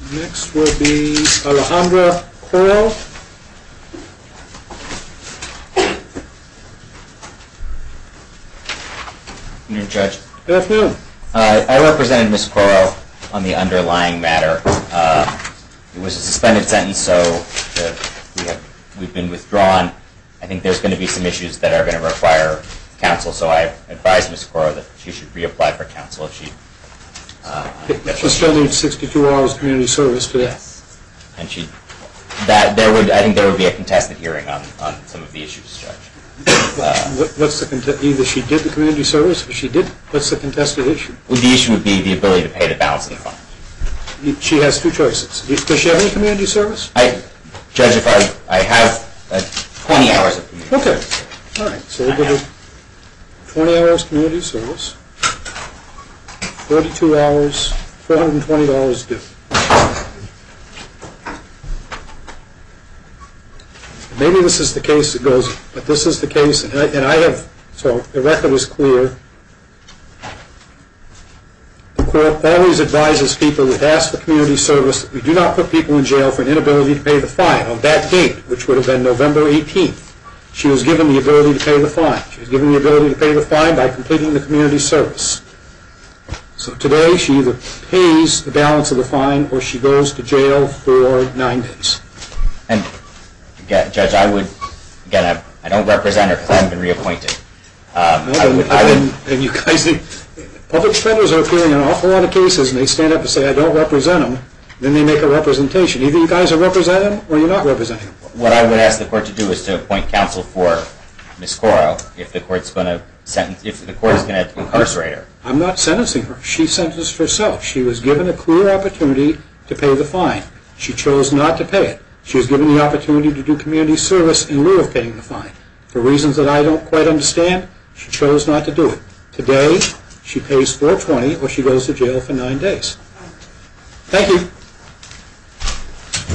Next will be Alejandra Coro. Your Judge. Good afternoon. I represented Ms. Coro on the underlying matter. It was a suspended sentence, so we've been withdrawn. I think there's going to be some issues that are going to require counsel, so I advised Ms. Coro that she should reapply for counsel if she... She still needs 62 hours community service today. Yes. And I think there would be a contested hearing on some of the issues, Judge. What's the either she did the community service or she did? What's the contested issue? Well, the issue would be the ability to pay the balance of the fine. She has two choices. Does she have any community service? Judge, if I have 20 hours of community service. Okay. All right. So we'll give her 20 hours community service, 42 hours, $420 due. Maybe this is the case that goes, but this is the case, and I have, so the record is clear. The court always advises people that ask for community service that we do not put people in jail for an inability to pay the fine. On that date, which would have been November 18th, she was given the ability to pay the fine. She was given the ability to pay the fine by completing the community service. So today, she either pays the balance of the fine or she goes to jail for 9 days. And Judge, I don't represent her because I haven't been reappointed. And you guys, public defenders are appearing in an awful lot of cases, and they stand up and say, I don't represent them. Then they make a representation. Either you guys are representing them or you're not representing them. What I would ask the court to do is to appoint counsel for Ms. Coro if the court's going to if the court is going to incarcerate her. I'm not sentencing her. She sentenced herself. She was given a clear opportunity to pay the fine. She chose not to pay it. She was given the opportunity to do community service in lieu of paying the fine. For reasons that I don't quite understand, she chose not to do it. Today, she pays $420 or she goes to jail for 9 days. Thank you.